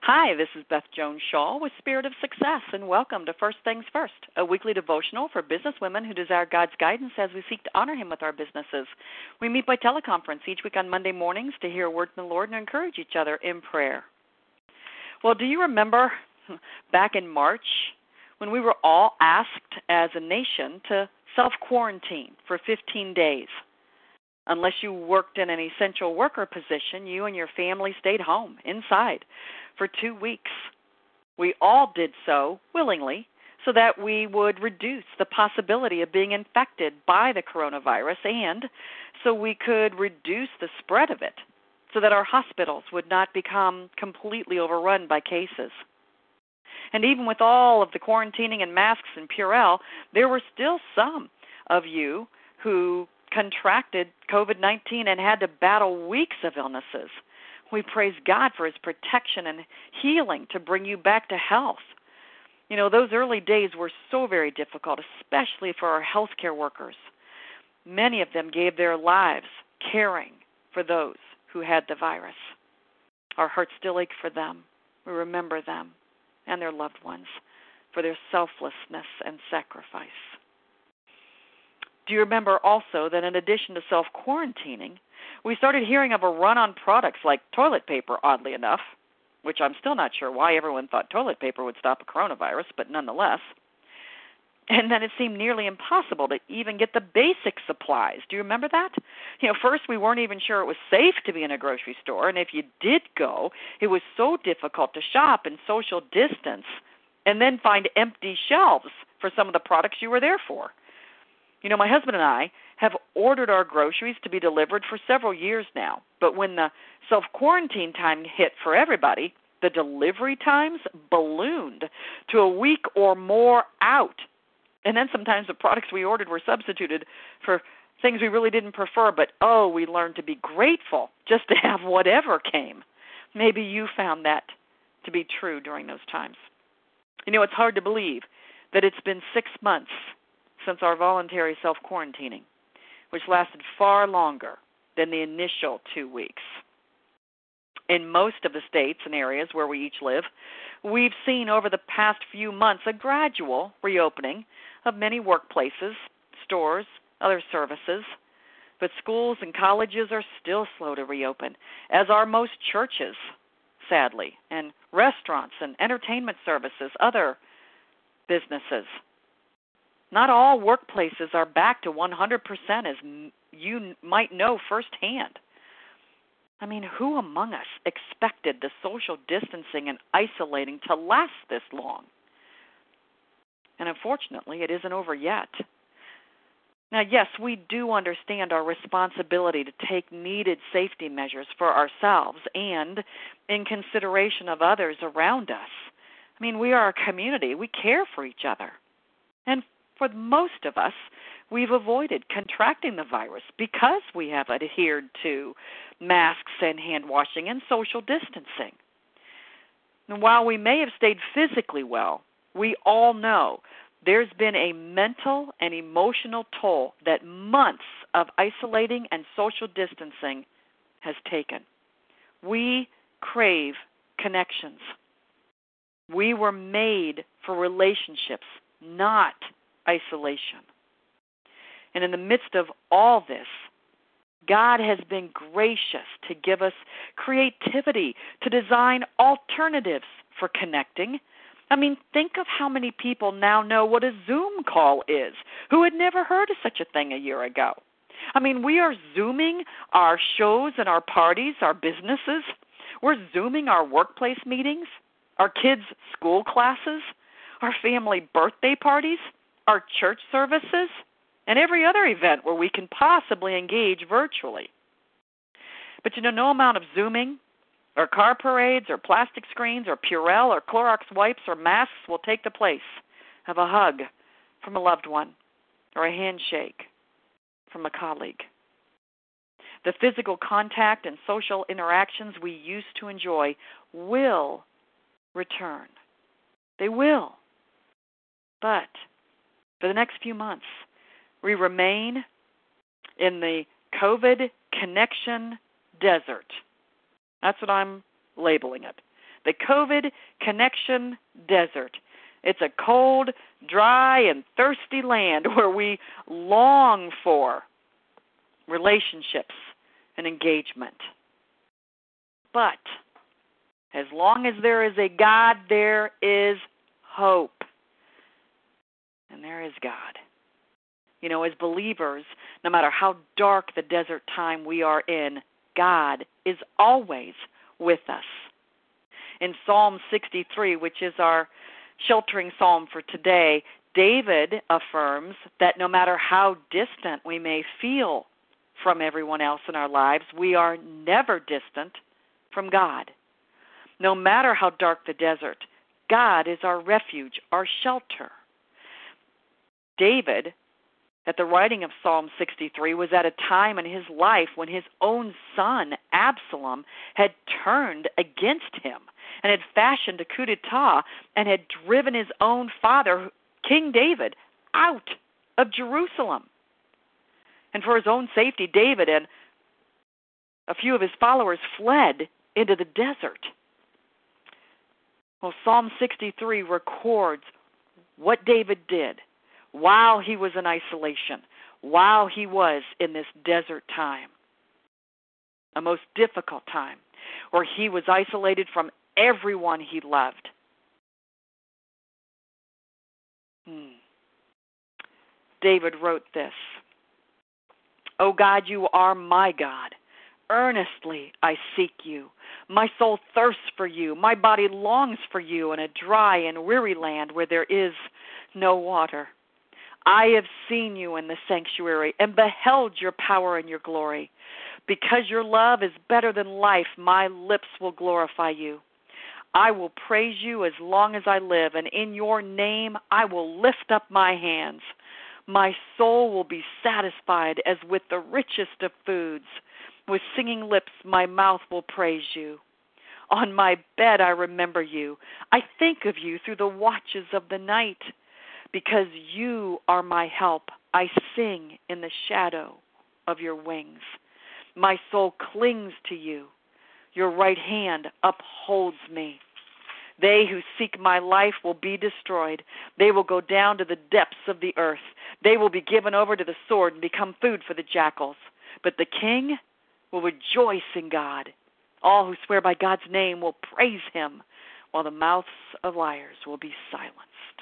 Hi, this is Beth Jones Shaw with Spirit of Success, and welcome to First Things First, a weekly devotional for business women who desire God's guidance as we seek to honor Him with our businesses. We meet by teleconference each week on Monday mornings to hear a word from the Lord and encourage each other in prayer. Well, do you remember back in March when we were all asked as a nation to self-quarantine for 15 days? Unless you worked in an essential worker position, you and your family stayed home, inside, for 2 weeks. We all did so willingly so that we would reduce the possibility of being infected by the coronavirus and so we could reduce the spread of it so that our hospitals would not become completely overrun by cases. And even with all of the quarantining and masks and Purell, there were still some of you who contracted COVID-19 and had to battle weeks of illnesses. We praise God for His protection and healing to bring you back to health. You know, those early days were so very difficult, especially for our healthcare workers. Many of them gave their lives caring for those who had the virus. Our hearts still ache for them. We remember them and their loved ones for their selflessness and sacrifice. Do you remember also that in addition to self-quarantining, we started hearing of a run on products like toilet paper, oddly enough, which I'm still not sure why everyone thought toilet paper would stop a coronavirus, but nonetheless. And then it seemed nearly impossible to even get the basic supplies. Do you remember that? You know, first we weren't even sure it was safe to be in a grocery store, and if you did go, it was so difficult to shop and social distance and then find empty shelves for some of the products you were there for. You know, my husband and I have ordered our groceries to be delivered for several years now, but when the self-quarantine time hit for everybody, the delivery times ballooned to a week or more out. And then sometimes the products we ordered were substituted for things we really didn't prefer, but we learned to be grateful just to have whatever came. Maybe you found that to be true during those times. You know, it's hard to believe that it's been 6 months since our voluntary self-quarantining, which lasted far longer than the initial 2 weeks. In most of the states and areas where we each live, we've seen over the past few months a gradual reopening of many workplaces, stores, other services, but schools and colleges are still slow to reopen, as are most churches, sadly, and restaurants and entertainment services, other businesses. Not all workplaces are back to 100%, as you might know firsthand. I mean, who among us expected the social distancing and isolating to last this long? And unfortunately, it isn't over yet. Now, yes, we do understand our responsibility to take needed safety measures for ourselves and in consideration of others around us. I mean, we are a community. We care for each other. And for most of us, we've avoided contracting the virus because we have adhered to masks and hand washing and social distancing. And while we may have stayed physically well, we all know there's been a mental and emotional toll that months of isolating and social distancing has taken. We crave connections. We were made for relationships, not isolation. And in the midst of all this, God has been gracious to give us creativity to design alternatives for connecting. I mean, think of how many people now know what a Zoom call is who had never heard of such a thing a year ago. I mean, we are Zooming our shows and our parties, our businesses. We're Zooming our workplace meetings, our kids' school classes, our family birthday parties, our church services, and every other event where we can possibly engage virtually. But you know, no amount of Zooming or car parades or plastic screens or Purell or Clorox wipes or masks will take the place of a hug from a loved one or a handshake from a colleague. The physical contact and social interactions we used to enjoy will return. They will. But for the next few months, we remain in the COVID connection desert. That's what I'm labeling it. the COVID Connection Desert. It's a cold, dry, and thirsty land where we long for relationships and engagement. But as long as there is a God, there is hope. And there is God. You know, as believers, no matter how dark the desert time we are in, God is always with us. In Psalm 63, which is our sheltering psalm for today, David affirms that no matter how distant we may feel from everyone else in our lives, we are never distant from God. No matter how dark the desert, God is our refuge, our shelter. David, at the writing of Psalm 63, was at a time in his life when his own son, Absalom, had turned against him and had fashioned a coup d'etat and had driven his own father, King David, out of Jerusalem. And for his own safety, David and a few of his followers fled into the desert. Well, Psalm 63 records what David did while he was in isolation, while he was in this desert time, a most difficult time, where he was isolated from everyone he loved. David wrote this: "O God, you are my God. Earnestly I seek you. My soul thirsts for you. My body longs for you in a dry and weary land where there is no water. I have seen you in the sanctuary and beheld your power and your glory. Because your love is better than life, my lips will glorify you. I will praise you as long as I live, and in your name I will lift up my hands. My soul will be satisfied as with the richest of foods. With singing lips my mouth will praise you. On my bed I remember you. I think of you through the watches of the night. Because you are my help, I sing in the shadow of your wings. My soul clings to you. Your right hand upholds me. They who seek my life will be destroyed. They will go down to the depths of the earth. They will be given over to the sword and become food for the jackals. But the king will rejoice in God. All who swear by God's name will praise him, while the mouths of liars will be silenced."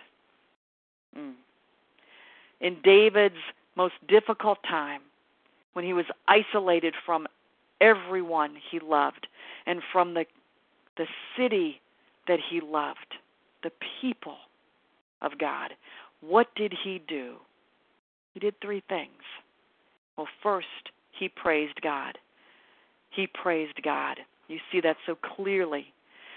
In David's most difficult time, when he was isolated from everyone he loved and from the city that he loved, the people of God, what did he do? He did three things. Well, first, he praised God. He praised God. You see that so clearly.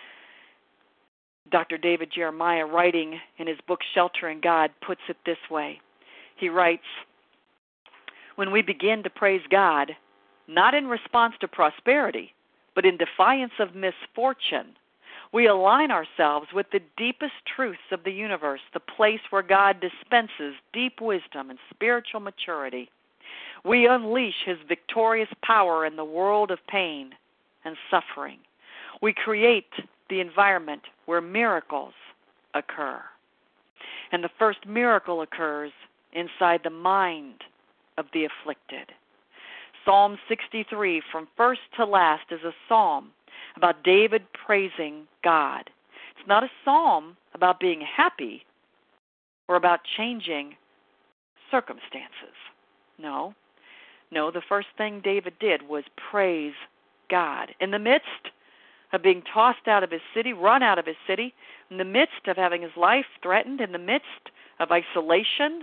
Dr. David Jeremiah, writing in his book Sheltering God, puts it this way. He writes, "When we begin to praise God, not in response to prosperity, but in defiance of misfortune, we align ourselves with the deepest truths of the universe, the place where God dispenses deep wisdom and spiritual maturity. We unleash his victorious power in the world of pain and suffering. We create the environment where miracles occur. And the first miracle occurs inside the mind of the afflicted." Psalm 63, from first to last, is a psalm about David praising God. It's not a psalm about being happy or about changing circumstances. No, the first thing David did was praise God. In the midst of being tossed out of his city, run out of his city, in the midst of having his life threatened, in the midst of isolation,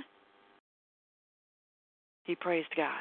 he praised God.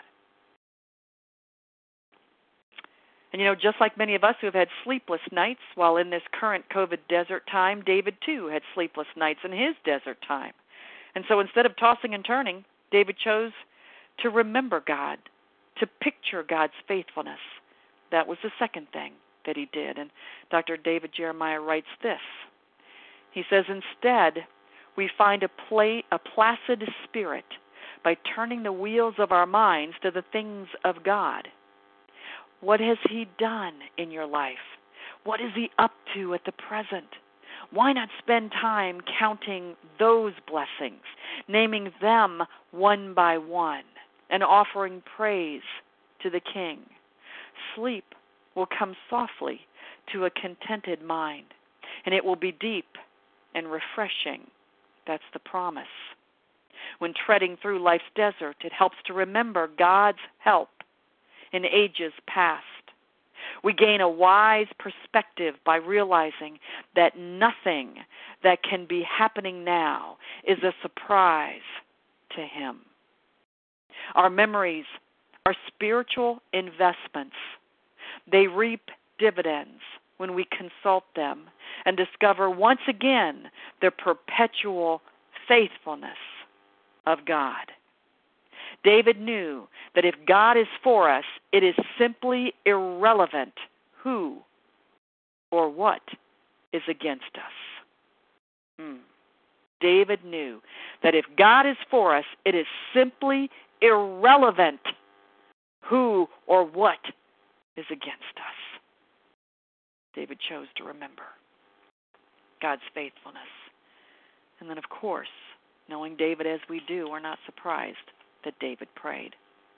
And just like many of us who have had sleepless nights while in this current COVID desert time, David too had sleepless nights in his desert time. And so instead of tossing and turning, David chose to remember God, to picture God's faithfulness. That was the second thing that he did. And Dr. David Jeremiah writes this. He says, "Instead, we find a placid spirit by turning the wheels of our minds to the things of God." What has he done in your life? What is he up to at the present? Why not spend time counting those blessings, naming them one by one, and offering praise to the King? Sleep will come softly to a contented mind, and it will be deep and refreshing. That's the promise. When treading through life's desert, it helps to remember God's help in ages past. We gain a wise perspective by realizing that nothing that can be happening now is a surprise to Him. Our memories are spiritual investments. They reap dividends when we consult them and discover once again the perpetual faithfulness of God. David knew that if God is for us, it is simply irrelevant who or what is against us. David knew that if God is for us, it is simply irrelevant who or what is against us. David chose to remember God's faithfulness. And then, of course, knowing David as we do, we're not surprised that David prayed.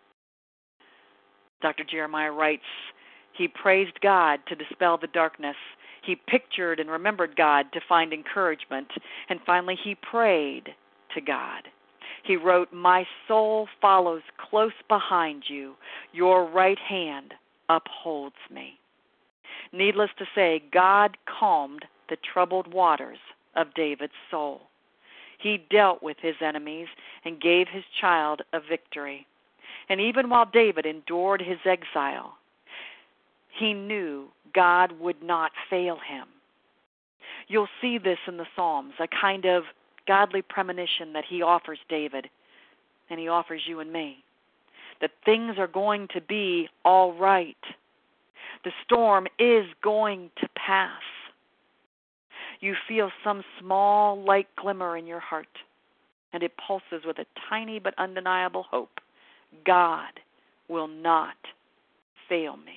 Dr. Jeremiah writes, he praised God to dispel the darkness. He pictured and remembered God to find encouragement. And finally, he prayed to God. He wrote, my soul follows close behind you. Your right hand upholds me. Needless to say, God calmed the troubled waters of David's soul. He dealt with his enemies and gave his child a victory. And even while David endured his exile, he knew God would not fail him. You'll see this in the Psalms, a kind of godly premonition that he offers David, and he offers you and me, that things are going to be all right. The storm is going to pass. You feel some small light glimmer in your heart, and it pulses with a tiny but undeniable hope. God will not fail me.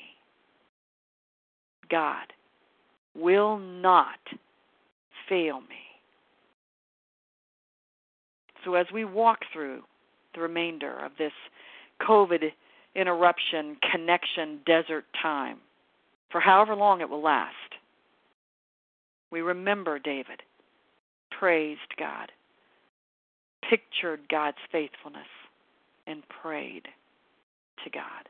God will not fail me. So as we walk through the remainder of this COVID interruption, connection, desert time, for however long it will last, we remember David, praised God, pictured God's faithfulness, and prayed to God.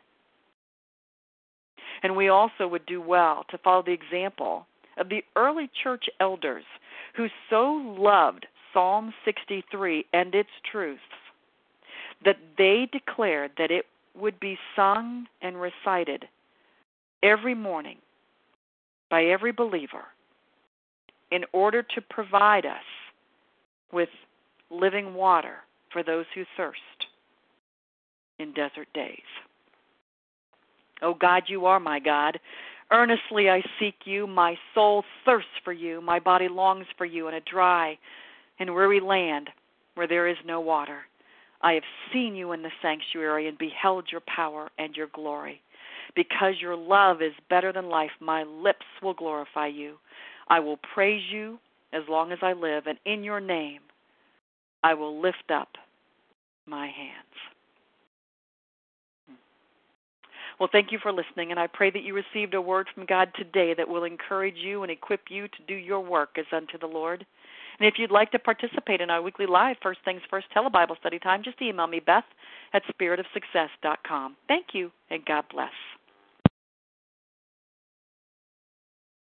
And we also would do well to follow the example of the early church elders who so loved Psalm 63 and its truths that they declared that it would be sung and recited every morning by every believer in order to provide us with living water for those who thirst in desert days. Oh God, you are my God. Earnestly I seek you. My soul thirsts for you. My body longs for you in a dry and weary land where there is no water. I have seen you in the sanctuary and beheld your power and your glory. Because your love is better than life, my lips will glorify you. I will praise you as long as I live, and in your name I will lift up my hands. Well, thank you for listening, and I pray that you received a word from God today that will encourage you and equip you to do your work as unto the Lord. And if you'd like to participate in our weekly live First Things First Telebible study time, just email me, Beth@spiritofsuccess.com. Thank you, and God bless.